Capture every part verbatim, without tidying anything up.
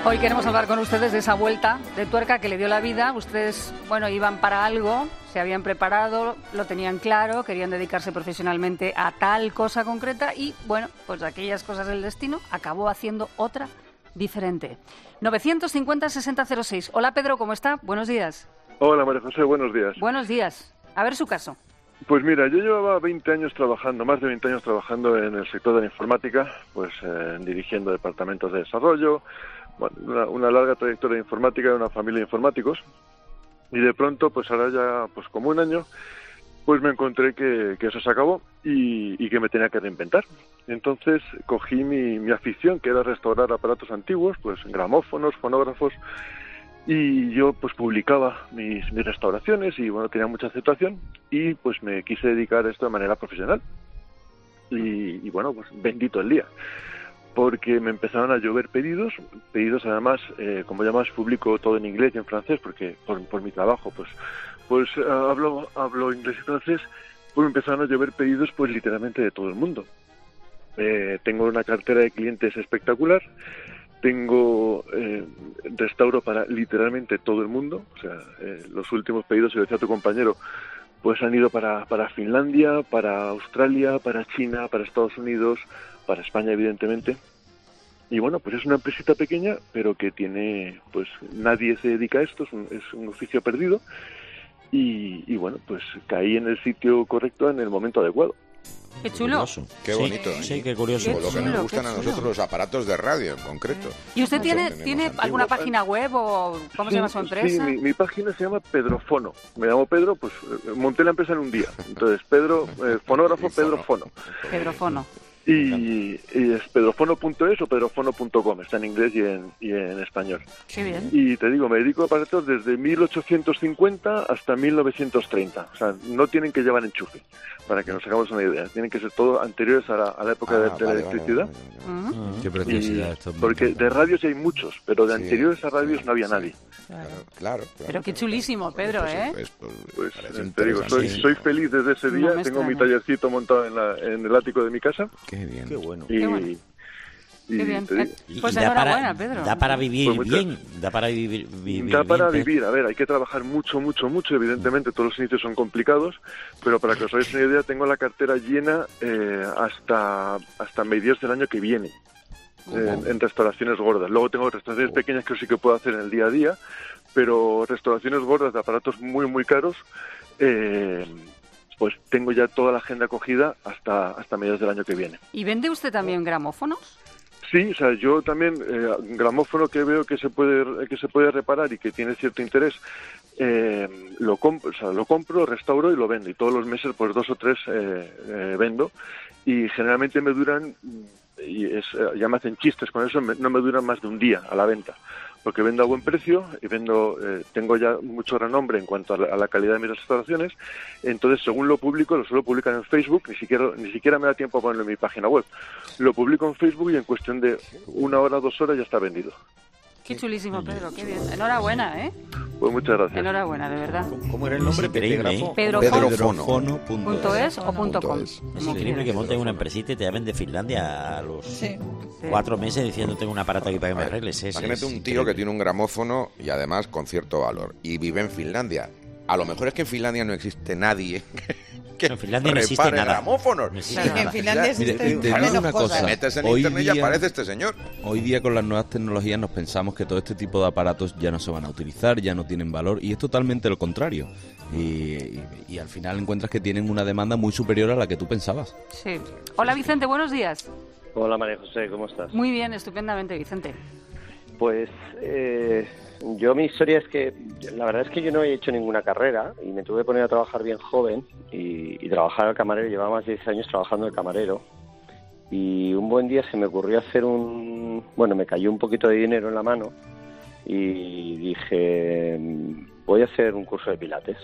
Hoy queremos hablar con ustedes de esa vuelta de tuerca que le dio la vida. Ustedes, bueno, iban para algo, se habían preparado, lo tenían claro, querían dedicarse profesionalmente a tal cosa concreta y, bueno, pues aquellas cosas del destino acabó haciendo otra diferente. novecientos cincuenta, sesenta cero seis. Hola, Pedro, ¿cómo está? Buenos días. Hola, María José, buenos días. Buenos días. A ver su caso. Pues mira, yo llevaba veinte años trabajando, más de veinte años trabajando en el sector de la informática, pues eh, dirigiendo departamentos de desarrollo, bueno, una, una larga trayectoria de informática de una familia de informáticos, y de pronto, pues ahora ya, pues como un año, pues me encontré que, que eso se acabó y, y que me tenía que reinventar. Entonces cogí mi, mi afición, que era restaurar aparatos antiguos, pues gramófonos, fonógrafos, y yo pues publicaba mis, mis restauraciones y bueno, tenía mucha aceptación y pues me quise dedicar a esto de manera profesional. Y, y bueno, pues bendito el día, porque me empezaron a llover pedidos, pedidos además, eh, como ya más publico todo en inglés y en francés, porque por, por mi trabajo pues pues uh, hablo hablo inglés y francés, pues me empezaron a llover pedidos pues literalmente de todo el mundo. Eh, tengo una cartera de clientes espectacular. Tengo eh, restauro para literalmente todo el mundo, o sea, eh, los últimos pedidos, si lo decía tu compañero, pues han ido para, para Finlandia, para Australia, para China, para Estados Unidos, para España, evidentemente. Y bueno, pues es una empresita pequeña, pero que tiene, pues nadie se dedica a esto, es un, es un oficio perdido. Y, y bueno, pues caí en el sitio correcto en el momento adecuado. Qué chulo. Qué bonito. Sí, ¿eh? sí, qué curioso. Por lo que Qué nos chulo, gustan qué a chulo. nosotros los aparatos de radio en concreto. ¿Y usted tiene, Nosotros tiene tenemos alguna antiguos. página web o cómo se llama su empresa? Sí, mi, mi página se llama Pedrofono. Me llamo Pedro, pues eh, monté la empresa en un día. Entonces, Pedro, eh, fonógrafo, Pedro Fono. Pedrofono. Y, y es pedrofono punto es o pedrofono punto com, está en inglés y en, y en español. Qué bien. Y te digo, me dedico a aparatos desde mil ochocientos cincuenta hasta mil novecientos treinta. O sea, no tienen que llevar enchufe, para que nos hagamos una idea. Tienen que ser todo anteriores a la, a la época Ah, de, de vale, la vale, electricidad. vale, vale, vale. Uh-huh. Qué Y- preciosidad esto. porque de radios hay muchos, pero de Sí, anteriores a sí, radios no había sí. nadie. Claro, claro, claro. Pero qué claro. chulísimo, Pedro, Pues, ¿eh? pues, pues, Pues parece eh, te digo, soy, interesante. soy feliz desde ese No día. me Tengo mi extraña. tallercito montado en, la, en el ático de mi casa. Qué bien. Qué bueno. Y, Qué bueno. y Qué bien. te digo, Eh, Pues Y da enhorabuena, para, Pedro. Da para vivir Pues muchas- bien, da para vivir, vivir da para bien, vivir, a ver, hay que trabajar mucho, mucho, mucho, evidentemente todos los inicios son complicados, pero para que os hagáis una idea, tengo la cartera llena eh, hasta hasta mediados del año que viene, eh, en, en restauraciones gordas. Luego tengo restauraciones pequeñas que sí que puedo hacer en el día a día, pero restauraciones gordas de aparatos muy, muy caros, eh, pues tengo ya toda la agenda cogida hasta, hasta mediados del año que viene. ¿Y vende usted también gramófonos? Sí, o sea, yo también, eh, gramófono que veo que se puede que se puede reparar y que tiene cierto interés, eh, lo compro, o sea, lo compro, restauro y lo vendo. Y todos los meses, pues dos o tres eh, eh, vendo. Y generalmente me duran, y es, eh, ya me hacen chistes con eso, me- no me duran más de un día a la venta. Porque vendo a buen precio y vendo, eh, tengo ya mucho renombre en cuanto a la, a la calidad de mis restauraciones. Entonces, según lo publico, lo suelo publicar en Facebook, ni siquiera ni siquiera me da tiempo a ponerlo en mi página web. Lo publico en Facebook y en cuestión de una hora, dos horas ya está vendido. Qué chulísimo, Pedro, qué bien. Enhorabuena, ¿eh? Pues muchas gracias. Enhorabuena, de verdad. ¿Cómo era el nombre? Es increíble, Telegrafo. ¿eh? Pedro Pedrofono. Pedrofono Punto punto es o punto Punto com. es. Como Es increíble quieras. que monten una empresita y te llamen de Finlandia a los Sí. cuatro meses diciendo tengo un aparato aquí para que me arregles. Es, Imagínate es un tío increíble. que tiene un gramófono y además con cierto valor y vive en Finlandia. A lo mejor es que en Finlandia no existe nadie que En Finlandia no existe repare nada. gramófonos. No existe Claro. nada. En Finlandia Ya, existen mire, te- te digo menos una cosas. cosa. Te metes en Hoy internet y día- aparece este señor. Hoy día con las nuevas tecnologías nos pensamos que todo este tipo de aparatos ya no se van a utilizar, ya no tienen valor y es totalmente lo contrario. Y, y- y al final encuentras que tienen una demanda muy superior a la que tú pensabas. Sí. Hola, Vicente, buenos días. Hola María José, ¿cómo estás? Muy bien, estupendamente, Vicente. Pues eh, yo mi historia es que la verdad es que yo no he hecho ninguna carrera y me tuve que poner a trabajar bien joven y, y trabajar al camarero. Llevaba más de diez años trabajando de camarero y un buen día se me ocurrió hacer un... Bueno, me cayó un poquito de dinero en la mano y dije, voy a hacer un curso de pilates.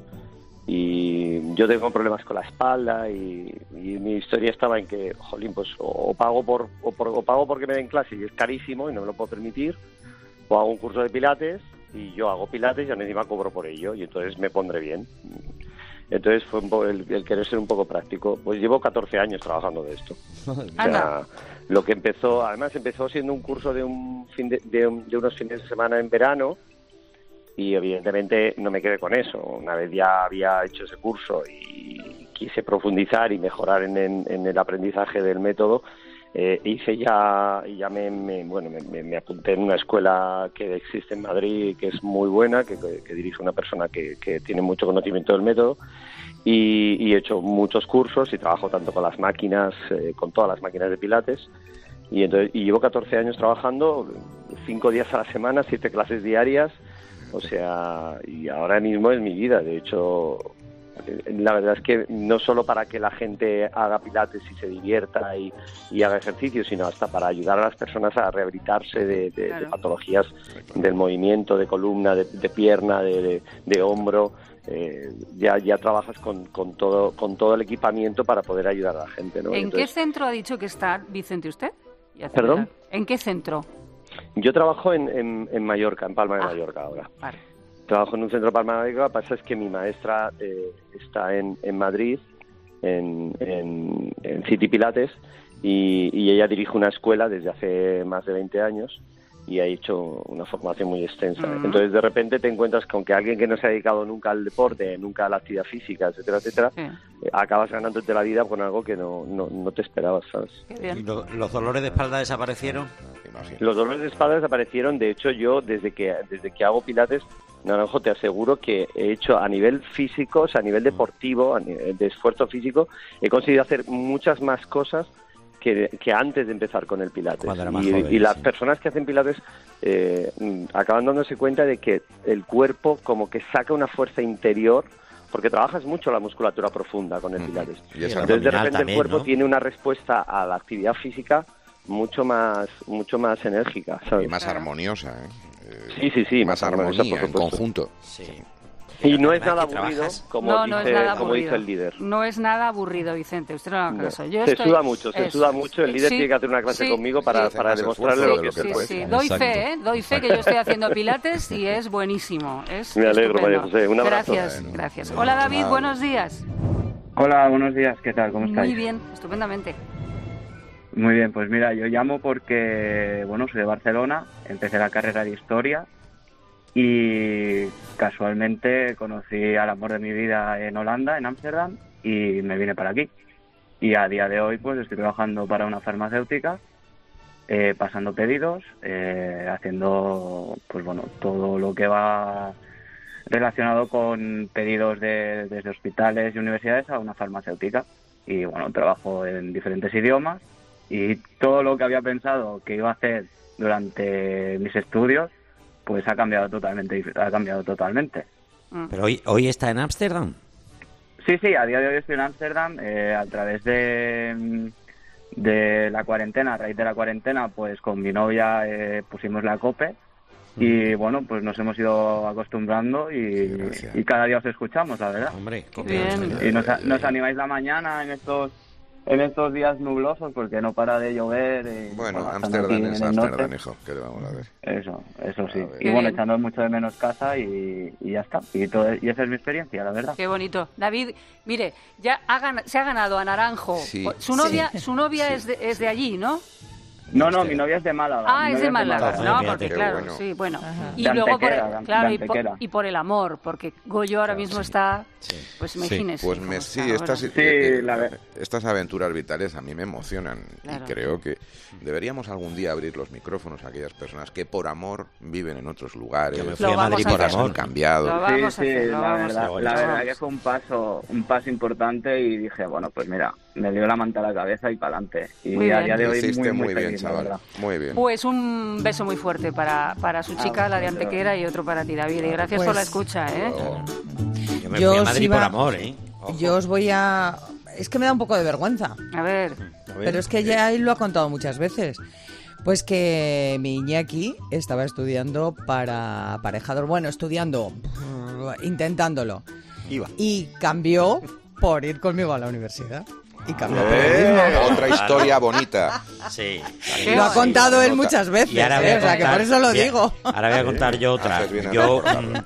Y yo tengo problemas con la espalda y, y mi historia estaba en que, jolín, pues o pago por, o por o pago porque me den clase y es carísimo y no me lo puedo permitir, o hago un curso de pilates y yo hago pilates y encima cobro por ello y entonces me pondré bien. Entonces fue un poco el, el querer ser un poco práctico. Pues llevo catorce años trabajando de esto. O sea, Anda. lo que empezó, además empezó siendo un curso de un fin de, de, un- de unos fines de semana en verano, y evidentemente no me quedé con eso. Una vez ya había hecho ese curso y quise profundizar y mejorar en, en, en el aprendizaje del método, eh, hice ya y ya me, me- bueno me, me- me apunté en una escuela que existe en Madrid, que es muy buena, que, que- que dirige una persona que, que tiene mucho conocimiento del método, y, y he hecho muchos cursos y trabajo tanto con las máquinas, eh, con todas las máquinas de pilates, y entonces y llevo catorce años trabajando, cinco días a la semana, siete clases diarias. O sea, y ahora mismo es mi vida. De hecho, la verdad es que no solo para que la gente haga pilates y se divierta y, y haga ejercicio, sino hasta para ayudar a las personas a rehabilitarse de, de- Claro. de patologías del movimiento, de columna, de, de pierna, de, de- de hombro. Eh, ya ya trabajas con, con todo con todo el equipamiento para poder ayudar a la gente, ¿no? ¿En Entonces, qué centro ha dicho que está Vicente usted? Y hace- ¿Perdón? ¿En qué centro? yo trabajo en, en, en Mallorca, en Palma de Ah. Mallorca ahora. Vale. Trabajo en un centro de Palma de Mallorca. Lo que pasa es que mi maestra eh, está en, en Madrid, en, en, en City Pilates, y, y ella dirige una escuela desde hace más de veinte años y ha hecho una formación muy extensa. Mm. Entonces, de repente te encuentras con que alguien que no se ha dedicado nunca al deporte, nunca a la actividad física, etcétera, etcétera, Sí. eh, acabas ganándote la vida con algo que no, no, no te esperabas, ¿sabes? Qué ¿Y bien. lo- los dolores de espalda desaparecieron? Imagino. Los dolores de espalda desaparecieron. De hecho, yo desde que desde que hago pilates, Naranjo, te aseguro que he hecho a nivel físico, o sea, a nivel deportivo, a nivel de esfuerzo físico, he conseguido hacer muchas más cosas que, que antes de empezar con el pilates. Cuando era más y, joven, y las sí. personas que hacen pilates eh, mm, acaban dándose cuenta de que el cuerpo como que saca una fuerza interior, porque trabajas mucho la musculatura profunda con el Ujú. pilates. Y esa Entonces, de abdominal repente, también, el cuerpo ¿no? tiene una respuesta a la actividad física mucho más mucho más enérgica, ¿sabes? Y más Claro. armoniosa, ¿eh? Eh, Sí, sí, sí, Más más armoniosa, armonía por en supuesto. conjunto. Sí. Y no es Además nada que aburrido, trabajas- como, no, dice, no es nada como aburrido. dice el líder. No es nada aburrido, Vicente. Usted no lo haga No. caso. Yo Se estoy- suda mucho, se Eso suda es. mucho. El líder Sí, tiene que hacer una clase sí, conmigo para, sí. para Hace más demostrarle esfuerzo lo de que lo que puede. Sí, sí, Exacto. doy fe, ¿eh? Doy fe que yo estoy haciendo pilates y es buenísimo. Es Me alegro, estupendo. María José. Un abrazo. Gracias, Bueno. gracias. Hola, David, Nada. buenos días. Hola, buenos días, ¿qué tal? ¿Cómo estáis? Muy bien, estupendamente. Muy bien, pues mira, yo llamo porque, bueno, soy de Barcelona, empecé la carrera de Historia y casualmente conocí al amor de mi vida en Holanda, en Ámsterdam, y me vine para aquí. Y a día de hoy pues estoy trabajando para una farmacéutica, eh, pasando pedidos, eh, haciendo pues bueno todo lo que va relacionado con pedidos de, desde hospitales y universidades a una farmacéutica. Y bueno, trabajo en diferentes idiomas y todo lo que había pensado que iba a hacer durante mis estudios pues ha cambiado totalmente, ha cambiado totalmente. Mm. Pero hoy, hoy está en Ámsterdam. Sí, sí, a día de hoy estoy en Ámsterdam, eh, a través de, mm, de la cuarentena, a raíz de la cuarentena, pues con mi novia eh, pusimos la COPE y bueno, pues nos hemos ido acostumbrando y, Gracias. y cada día os escuchamos, la verdad. Hombre, Qué copia, bien. sí. Y nos, nos animáis la mañana en estos en estos días nublosos porque no para de llover. Y, Bueno, estando Ámsterdam aquí es en el norte. Ámsterdam, hijo. ¿Qué le vamos a ver? Eso, eso sí. A ver. Y Qué bueno, bien. echando mucho de menos casa y, y ya está. Y, todo, y esa es mi experiencia, la verdad. Qué bonito. David, mire, ya ha gan- se ha ganado a Naranjo. Sí. Su novia, su novia es, de, es de allí, ¿no? No, no, mi novia es de Málaga. Ah, mi es novia de Málaga. Málaga. No, Fíjate, porque qué claro, bueno. sí, bueno. Ajá. Y De luego por Antequera, el, de claro, y por, Antequera. y por el amor, porque Goyo ahora mismo está, Sí. pues imagínese. Pues cómo me, está sí, ahora. estas, Sí, eh, eh, la ver- estas aventuras vitales a mí me emocionan Claro. y creo que deberíamos algún día abrir los micrófonos a aquellas personas que por amor viven en otros lugares, Yo me Lo fui a vamos Madrid a por hacer. han amor. cambiado. Lo Sí, vamos a sí, hacer, lo la vamos a verdad, hacer. la verdad Vamos. que fue un paso, un paso importante y dije, bueno, pues mira, me dio la manta a la cabeza y para adelante. Y Muy a bien. día de Lo hoy hiciste muy, muy, muy bien, feliz, la chaval. verdad. Muy bien. Pues un beso muy fuerte para, para su chica, la de muchas Antequera, y otro para ti, David. Y gracias Pues- por la escucha, ¿eh? Oh, Yo me Yo fui a os Madrid iba- por amor, ¿eh? Ojo. Yo os voy a... Es que me da un poco de vergüenza, A ver, A ver. pero es que ya él lo ha contado muchas veces. Pues que mi Iñaki estaba estudiando para aparejador. Bueno, estudiando, intentándolo. Iba. Y cambió por ir conmigo a la universidad. Y cambió por Eh, periodismo. otra historia bonita. Sí. Qué Lo ha Sí, contado él nota. muchas veces, Y ahora voy ¿eh? a o sea que contar- por eso lo bien, digo. Ahora voy a contar yo otra. Haces bien en Yo, recordarlo. mm,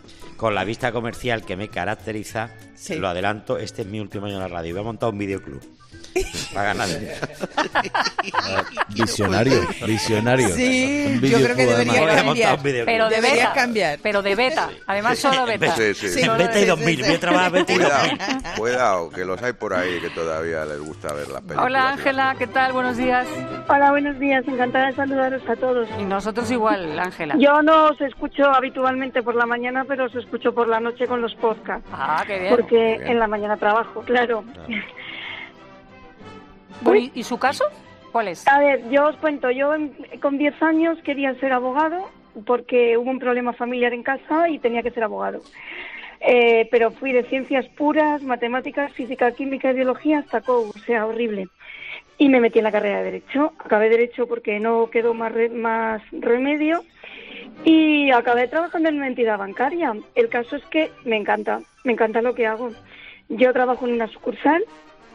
con la vista comercial que me caracteriza, Sí. lo adelanto, este es mi último año en la radio. Voy a montar un videoclub para ganar dinero. Visionario, visionario. Sí, Un yo creo que videoclub, debería Voy a montar cambiar. un videoclub. Pero de Deberías beta. cambiar. Pero de beta. Además, solo beta. Sí, sí. Sí. En Beta y sí, dos mil, sí. voy a trabajar Beta y dos mil. Cuidado, cuidado, que los hay por ahí que todavía les gusta ver las películas. Hola Ángela, ¿qué tal? Buenos días. Hola, buenos días. Encantada de saludaros a todos. Y nosotros igual, Ángela. Yo no os escucho habitualmente por la mañana, pero os escucho por la noche con los podcasts. Ah, qué bien. Porque bien. en la mañana trabajo, claro. Bueno, ¿y, y su caso? ¿Cuál es? A ver, yo os cuento. Yo en- con diez años quería ser abogado porque hubo un problema familiar en casa y tenía que ser abogado. Eh, pero fui de ciencias puras, matemáticas, física, química y biología hasta C O U, o sea, horrible. Y me metí en la carrera de Derecho. Acabé Derecho porque no quedó más, re- más remedio y acabé trabajando en una entidad bancaria. El caso es que me encanta, me encanta lo que hago. Yo trabajo en una sucursal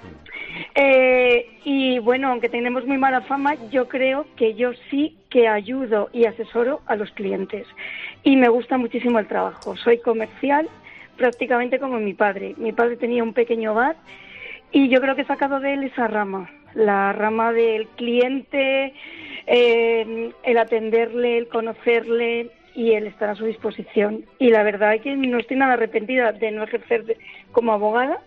eh, y bueno, aunque tenemos muy mala fama, yo creo que yo sí que ayudo y asesoro a los clientes y me gusta muchísimo el trabajo. Soy comercial prácticamente como mi padre. Mi padre tenía un pequeño bar y yo creo que he sacado de él esa rama, la rama del cliente, eh, el atenderle, el conocerle y el estar a su disposición. Y la verdad es que no estoy nada arrepentida de no ejercer de- como abogada,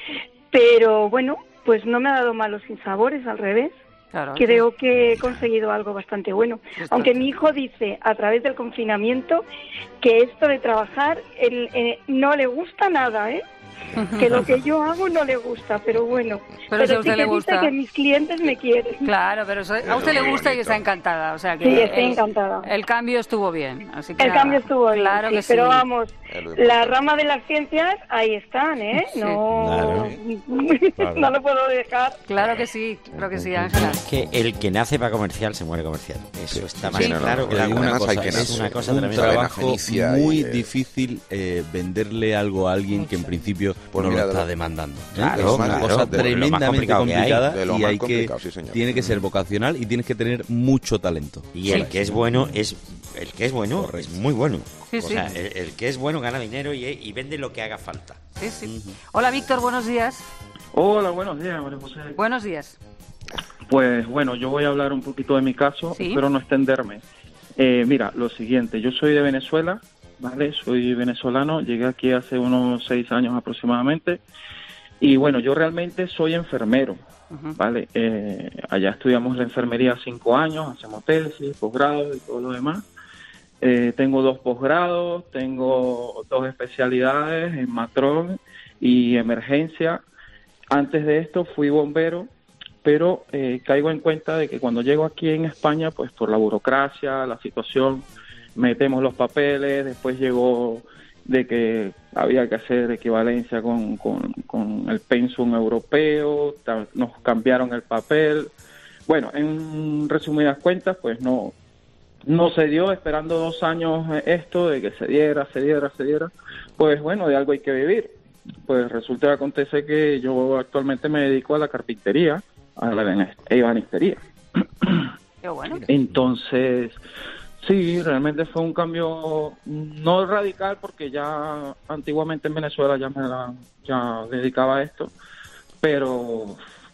pero bueno, pues no me ha dado malos sinsabores, al revés. Claro, Creo que he conseguido algo bastante bueno. Está- Aunque mi hijo dice a través del confinamiento que esto de trabajar él, eh, no le gusta nada, ¿eh? Que lo que yo hago no le gusta, pero bueno. Pero si a sí usted que le dice gusta. que mis clientes me quieren. Claro, pero eso- a usted le muy gusta y bonito. está encantada. O sea que Sí, estoy el- encantada. El cambio estuvo bien. Así que El nada. cambio estuvo bien, Claro sí, que sí. pero vamos, Es lo la importante. rama de las ciencias ahí están, ¿eh? Sí. No, Claro. no lo puedo dejar. Claro que sí, claro que sí, Ángela. Que el que nace para comercial se muere comercial. Eso está más sí, no, no, claro no, que no, la hay una una cosa. hay que Es nacer. una cosa un tremenda. Cadena trabajo fenicia y, muy eh, difícil eh, venderle algo a alguien que en principio Pues no mira, lo de está lo- demandando. ¿eh? Claro, es una claro, cosa de lo más tremendamente complicado que hay. complicada De lo y más hay que complicado, sí, señor. tiene que ser vocacional y tienes que tener mucho talento. Y el que es bueno es el que es bueno es muy bueno. Sí, o sí. sea, el, el que es bueno gana dinero y, y vende lo que haga falta. Sí, sí. Hola, Víctor, buenos días. Hola, buenos días, María José. Buenos días. Pues bueno, yo voy a hablar un poquito de mi caso, Sí. espero no extenderme. Eh, mira, lo siguiente, yo soy de Venezuela, ¿vale? Soy venezolano, llegué aquí hace unos seis años aproximadamente. Y bueno, yo realmente soy enfermero, Ujú. ¿vale? Eh, allá estudiamos la enfermería cinco años, hacemos tesis, posgrado y todo lo demás. Eh, tengo dos posgrados, tengo dos especialidades en matrón y emergencia. Antes de esto fui bombero, pero eh, caigo en cuenta de que cuando llego aquí en España, pues por la burocracia, la situación, metemos los papeles, después llegó de que había que hacer equivalencia con, con, con el pensum europeo, ta- nos cambiaron el papel. Bueno, en resumidas cuentas, pues no, no se dio, esperando dos años eh, esto, de que se diera, se diera, se diera. Pues bueno, de algo hay que vivir. Pues resulta que acontece que yo actualmente me dedico a la carpintería, a la ebane- ebanistería. Qué bueno. Entonces, sí, realmente fue un cambio no radical porque ya antiguamente en Venezuela ya me la, ya dedicaba a esto, pero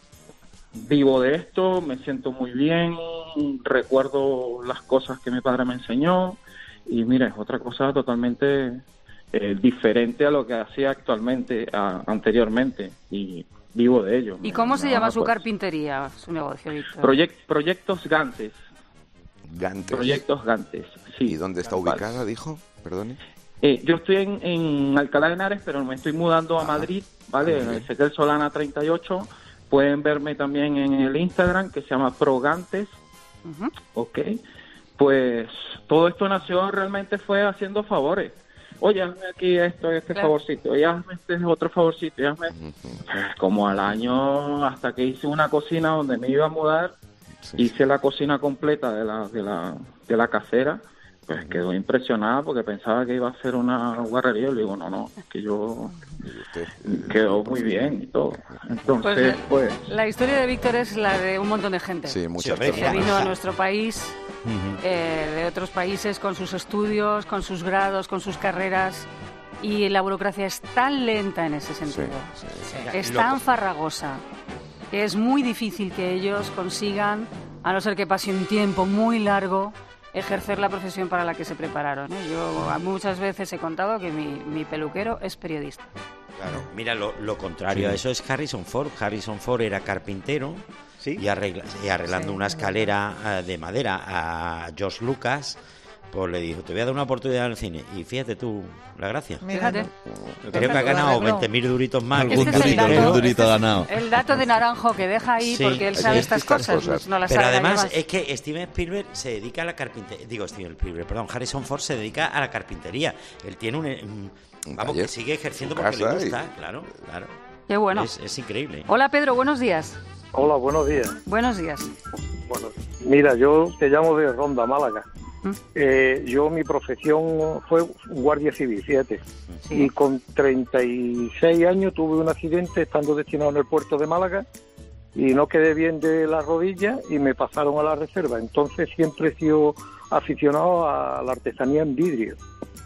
vivo de esto, me siento muy bien, recuerdo las cosas que mi padre me enseñó y mira, es otra cosa totalmente eh, diferente a lo que hacía actualmente, a, anteriormente y vivo de ello. ¿Y cómo se Me- llama me- su pues, carpintería, su negocio, Víctor? Proyec- Proyectos Gantes. Gantes. Proyectos Gantes, sí. ¿Y dónde está tal cual. ubicada, dijo? Perdone. Eh, yo estoy en, en Alcalá de Henares, pero me estoy mudando a Madrid, ¿vale? En Ezequiel Solana treinta y ocho. Pueden verme también en el Instagram, que se llama Progantes, Ujú. ¿ok? Pues todo esto nació realmente fue haciendo favores. Oye, hazme aquí esto, este Claro. favorcito, oye, hazme este otro favorcito, y hazme... Como al año, hasta que hice una cocina donde me iba a mudar, Sí, hice la cocina completa de la, de la, de la casera, pues quedó impresionada porque pensaba que iba a ser una guarrería. Y le digo, no, no, es que yo sí. Y usted, quedó muy bien y todo. Pues, Entonces, eh, pues, La historia de Víctor es la de un montón de gente. sí, muchas hombre, Que personas. vino a nuestro país, Ujú. eh, de otros países, con sus estudios, con sus grados, con sus carreras, Y la burocracia es tan lenta en ese sentido, Sí, sí, sí. es tan farragosa, que es muy difícil que ellos consigan, a no ser que pase un tiempo muy largo, ejercer la profesión para la que se prepararon, ¿eh? Yo muchas veces he contado que mi, mi peluquero es periodista. Claro, mira, lo, lo contrario Sí. a eso es Harrison Ford. Harrison Ford era carpintero ¿Sí? y, arregla- y arreglando Sí, una es escalera eh, de madera a George Lucas, pues le dijo, te voy a dar una oportunidad en el cine. Y fíjate tú, la gracia. Fíjate. Creo que ha ganado veinte mil duritos más. Este Algún es el durito, dato- algún durito este es ganado. El dato de Naranjo que deja ahí, Sí, porque él hay sabe que estas explicar cosas, cosas. no las Pero sabe además nadie más. es que Steven Spielberg se dedica a la carpintería. Digo, Steven Spielberg, perdón, Harrison Ford se dedica a la carpintería. Él tiene un... un- Un vamos, taller, que sigue ejerciendo su porque le casa y- gusta, claro, claro. Qué bueno. Es, es increíble. Hola Pedro, buenos días. Hola, buenos días. Buenos días. Bueno, mira, yo te llamo de Ronda, Málaga. ¿Mm? Eh, yo, mi profesión fue guardia civil, fíjate. Sí. Y con treinta y seis años tuve un accidente estando destinado en el puerto de Málaga y no quedé bien de la rodilla y me pasaron a la reserva. Entonces siempre he sido aficionado a la artesanía en vidrio.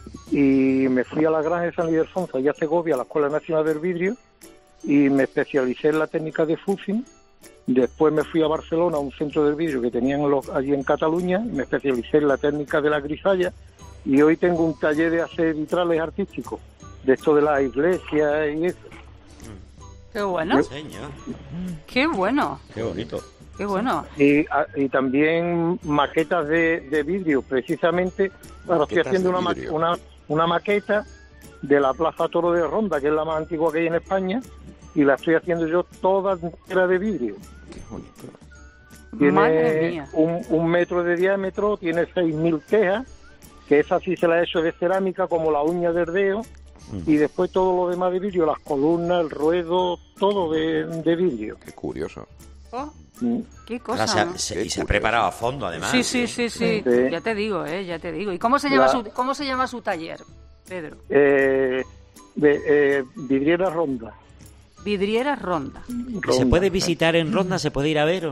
Y me fui a la granja de San Ildefonso, allá a Segovia, a la Escuela Nacional del Vidrio, y me especialicé en la técnica de fusing. Después me fui a Barcelona, a un centro del vidrio que tenían los, allí en Cataluña, y me especialicé en la técnica de la grisalla, y hoy tengo un taller de hacer vitrales artísticos, de esto de las iglesias y eso. Qué bueno. Señor, Qué bueno. qué bonito. Qué bueno. Y, a- y también maquetas de, de vidrio, precisamente, bueno, estoy Maquetas haciendo de una, ma- vidrio. una, una maqueta de la Plaza Toro de Ronda, que es la más antigua que hay en España, y la estoy haciendo yo toda entera de vidrio. Qué bonito. Madre Tiene mía. un, un metro de diámetro, tiene seis mil tejas, que esa sí se la he hecho de cerámica, como la uña del dedo, y después todo lo demás de vidrio, las columnas, el ruedo, todo de, de vidrio. Qué curioso. Oh, Mm. qué Ahora cosa. se ha- ¿no? se- Qué y se ha curioso. preparado a fondo, además. Sí, sí, sí, sí. Sí. Ya te digo, eh, ya te digo. ¿Y cómo se llama La- su cómo se llama su taller, Pedro? Eh, de, eh, vidriera Ronda. Vidriera Ronda. ¿Y se Ronda. puede visitar en Ronda? ¿Se puede ir a ver?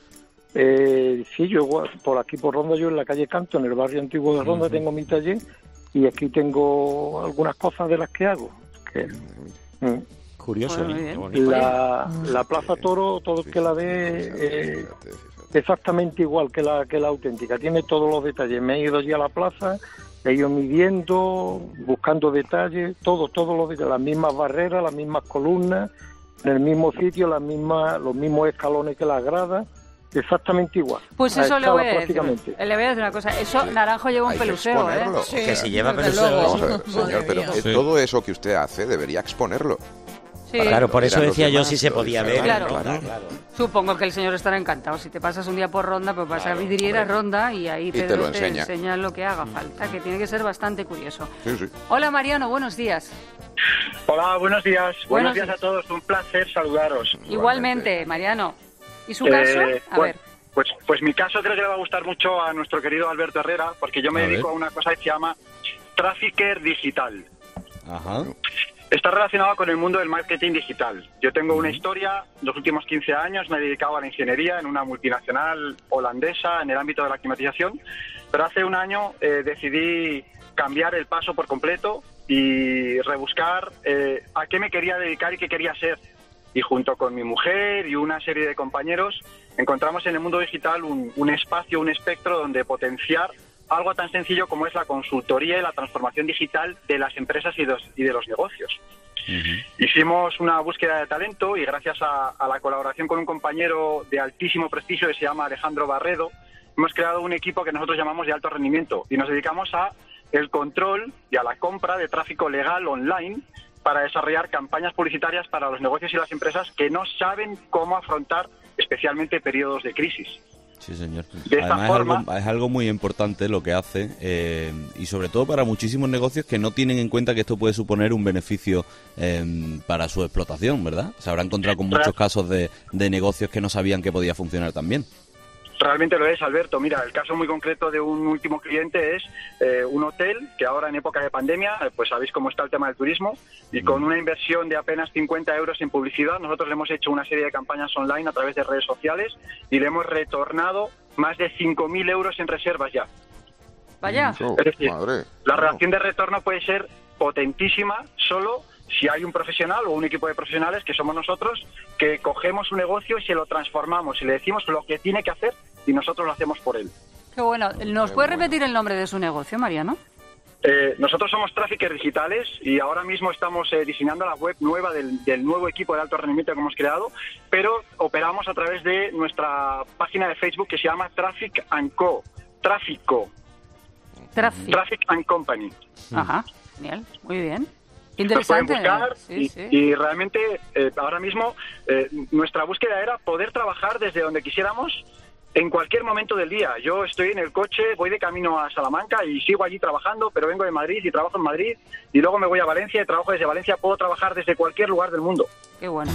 Eh, sí, yo gua- por aquí por Ronda, yo en la calle Canto, en el barrio antiguo de Ronda, tengo mi taller y aquí tengo algunas cosas de las que hago. Que, mm. Curioso, Bueno, muy ¿eh? bien. Qué bonito. la, la Plaza Toro, todo el que la ve, eh, Fíjate, fíjate. exactamente igual que la que la auténtica, tiene todos los detalles. Me he ido ya a la plaza, he ido midiendo, buscando detalles, todo, todos los detalles, las mismas barreras, las mismas columnas, en el mismo sitio, las mismas, los mismos escalones que las gradas, exactamente igual. Pues A eso le escala voy a decir. prácticamente. Le voy a decir una cosa. Eso Naranjo lleva un Hay que peluseo, ¿eh? exponerlo. Sí, Que si lleva desde peluseo. luego. Vamos a ver, Madre señor, pero mía. eh, Sí. todo eso que usted hace debería exponerlo. Sí. Claro, por eso Eran los decía yo demás, si se lo podía ver. dijeron, en Claro. Ronda, claro. Supongo que el señor estará encantado. Si te pasas un día por Ronda, pues vas Claro, a Vidriera hombre. Ronda y ahí Y te Pedro lo te enseña. enseña lo que haga falta, que tiene que ser bastante curioso. Sí, sí. Hola Mariano, buenos días. Hola, buenos días. Buenos Buenos días días. a todos. Un placer saludaros. Igualmente, Mariano. ¿Y su Eh, caso? A bueno, ver. Pues, pues mi caso creo que le va a gustar mucho a nuestro querido Alberto Herrera, porque yo me A dedico ver. a una cosa que se llama trafficker digital. Ajá. Está relacionado con el mundo del marketing digital. Yo tengo una historia, los últimos quince años me he dedicado a la ingeniería en una multinacional holandesa en el ámbito de la climatización, pero hace un año eh, decidí cambiar el paso por completo y rebuscar eh, a qué me quería dedicar y qué quería ser. Y junto con mi mujer y una serie de compañeros encontramos en el mundo digital un, un espacio, un espectro donde potenciar algo tan sencillo como es la consultoría y la transformación digital de las empresas y, los, y de los negocios. Hicimos una búsqueda de talento y gracias a, a la colaboración con un compañero de altísimo prestigio que se llama Alejandro Barredo, hemos creado un equipo que nosotros llamamos de alto rendimiento y nos dedicamos a el control y a la compra de tráfico legal online para desarrollar campañas publicitarias para los negocios y las empresas que no saben cómo afrontar especialmente periodos de crisis. Sí, señor. De esta Además forma- es, algo, es algo muy importante lo que hace eh, y sobre todo para muchísimos negocios que no tienen en cuenta que esto puede suponer un beneficio eh, para su explotación, ¿verdad? Se habrá encontrado con muchos casos de, de negocios que no sabían que podía funcionar tan bien. Realmente lo es, Alberto. Mira, el caso muy concreto de un último cliente es eh, un hotel que ahora en época de pandemia, eh, pues sabéis cómo está el tema del turismo, y con una inversión de apenas cincuenta euros en publicidad, nosotros le hemos hecho una serie de campañas online a través de redes sociales y le hemos retornado más de cinco mil euros en reservas ya. Vaya. Es decir, la relación de retorno puede ser potentísima solo si hay un profesional o un equipo de profesionales, que somos nosotros, que cogemos un negocio y se lo transformamos y le decimos lo que tiene que hacer y nosotros lo hacemos por él. Qué bueno. ¿Nos puede repetir el nombre de su negocio, Mariano? Eh, nosotros somos Traffickers Digitales y ahora mismo estamos eh, diseñando la web nueva del, del nuevo equipo de alto rendimiento que hemos creado, pero operamos a través de nuestra página de Facebook que se llama Traffic and Co. Tráfico. Traffic. Traffic and Company. Ajá, genial, muy bien. Nos pueden Interesante. buscar Sí, y, sí. y realmente eh, ahora mismo eh, nuestra búsqueda era poder trabajar desde donde quisiéramos en cualquier momento del día. Yo estoy en el coche, voy de camino a Salamanca y sigo allí trabajando, pero vengo de Madrid y trabajo en Madrid y luego me voy a Valencia y trabajo desde Valencia. Puedo trabajar desde cualquier lugar del mundo. Qué bueno.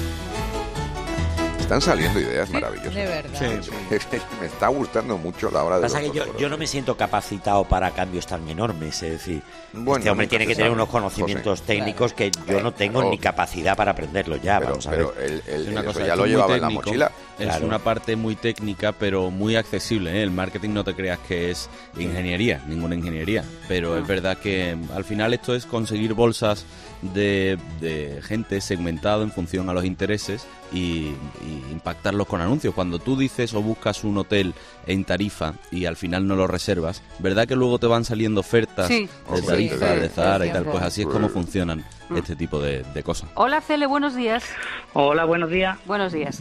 Están saliendo ideas maravillosas. De verdad. Sí, sí. Me está gustando mucho la hora de Pasa los que yo, fósforos. yo no me siento capacitado para cambios tan enormes, es decir, Bueno, este hombre nunca tiene se que tener sabe, unos conocimientos José. técnicos que yo no tengo Claro. ni capacidad para aprenderlos ya, Pero, vamos a pero ver. el, el- Es una eso cosa, ya esto lo es muy llevaba en la técnico. mochila. Es Claro. una parte muy técnica, pero muy accesible, ¿eh? El marketing no te creas que es ingeniería, ninguna ingeniería. Pero Ah. es verdad que mm, al final esto es conseguir bolsas de, de gente segmentado en función a los intereses y, y impactarlos con anuncios. Cuando tú dices o buscas un hotel en Tarifa y al final no lo reservas, ¿verdad que luego te van saliendo ofertas Sí. de Sí, Tarifa, sí, de Zara sí, y tal? sí. Pues así es como funcionan este tipo de, de cosas. Hola, Cele, buenos días. Hola, buenos días. Buenos días.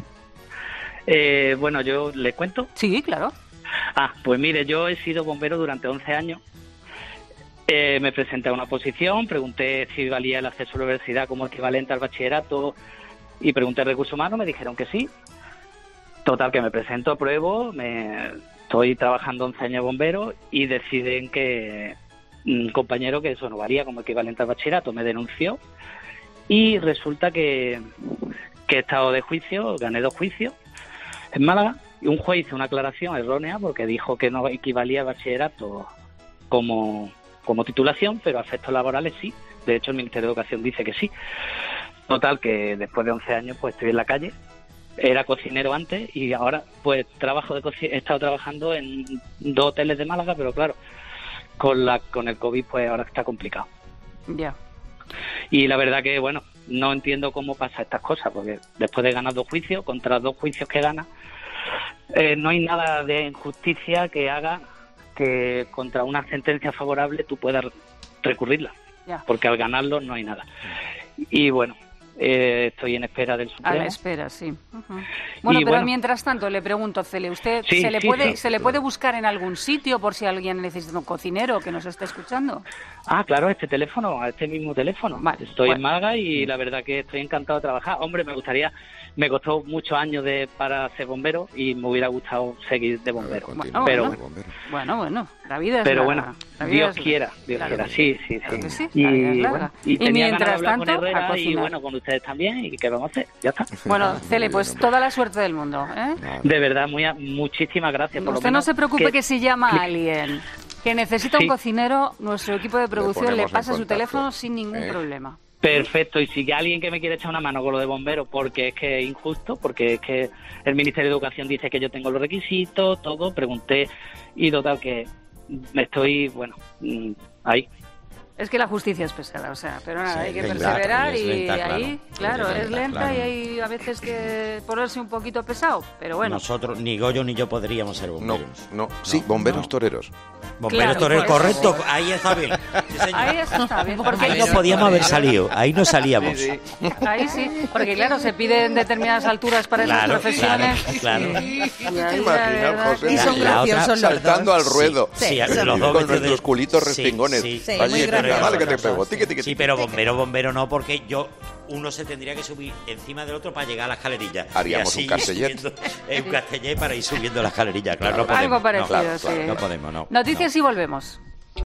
Eh, bueno, yo le cuento. Sí, claro. Ah, pues mire, yo he sido bombero durante once años. Eh, me presenté a una oposición, pregunté si valía el acceso a la universidad como equivalente al bachillerato y pregunté a recursos humanos, me dijeron que sí. Total, que me presento, apruebo, me estoy trabajando once años de bombero y deciden que un compañero que eso no valía como equivalente al bachillerato me denunció y resulta que, que he estado de juicio, gané dos juicios en Málaga y un juez hizo una aclaración errónea porque dijo que no equivalía al bachillerato como, como titulación, pero a efectos laborales sí. De hecho, el Ministerio de Educación dice que sí. Total, que después de once años pues estoy en la calle. Era cocinero antes y ahora pues trabajo de coci- he estado trabajando en dos hoteles de Málaga, pero claro, con la con el COVID pues ahora está complicado. Ya. Y la verdad que, bueno, no entiendo cómo pasa estas cosas, porque después de ganar dos juicios, contra dos juicios que gana, eh, no hay nada de injusticia que haga que contra una sentencia favorable tú puedas recurrirla, Ya. porque al ganarlo no hay nada. Y bueno, eh, estoy en espera del A Supremo. la espera, sí. Ujú. Bueno, Y pero bueno. mientras tanto, le pregunto, Cele, ¿usted Sí, se le sí, puede sí. se le puede buscar en algún sitio por si alguien necesita un cocinero que nos esté escuchando? Ah, claro, este teléfono, a este mismo teléfono. Vale, Estoy bueno. en Málaga y la verdad que estoy encantado de trabajar. Hombre, me gustaría, me costó muchos años de para ser bombero y me hubiera gustado seguir de bombero. Continúa, pero bueno. bombero. Bueno, bueno, la vida es Pero larga. bueno, La vida Dios es- quiera, Dios Claro quiera, que sí, sí, Claro que sí. sí, la vida es Y, larga. bueno, y Y tenía ganas de mientras hablar tanto, con a Herrera y cocinar. bueno, con ustedes también, y qué vamos a hacer, ya está. Bueno, Muy Cele, bien, pues hombre. toda la suerte del mundo, ¿eh? De verdad, muy a- muchísimas gracias. Por lo Usted no menos se preocupe que, si llama a alguien que necesita Sí. un cocinero, nuestro equipo de producción le ponemos en pasa su contacto. teléfono sin ningún ¿Eh? problema. Perfecto, y si hay alguien que me quiere echar una mano con lo de bomberos, porque es que es injusto, porque es que el Ministerio de Educación dice que yo tengo los requisitos, todo, pregunté, y total que estoy, bueno, mm, ahí. Es que la justicia es pesada, o sea, pero nada, Sí, hay que es lenta, perseverar es y lenta, ahí, claro. claro, Es es lenta, lenta claro. y hay a veces que ponerse un poquito pesado, pero bueno. Nosotros, ni Goyo ni yo podríamos ser No, bomberos. no. Sí, bomberos toreros. Bomberos Claro, toreros, pues. correcto, ahí está bien. Sí, señor. Ahí está bien, porque Ahí no podíamos haber salido, ahí no salíamos. ahí sí, porque claro, se piden determinadas alturas para esas Claro, profesiones. claro, claro. Y, y ¿Te ahí la imaginas, verdad José? Y son La otra- graciosos los Saltando dos. al ruedo. Sí, Sí, los son dos con vestidos de- nuestros culitos Sí, respingones. sí. Sí, Allí, muy venga, gracioso. vale que te pego. Tiqui, tiqui, Sí, tiqui. pero bombero, bombero no, porque yo uno se tendría que subir encima del otro para llegar a la escalerilla. Haríamos Y así un castellet. subiendo- eh, un castellet para ir subiendo la escalerilla, claro, no podemos. Algo parecido, no, sí. no podemos, no. Noticias y volvemos.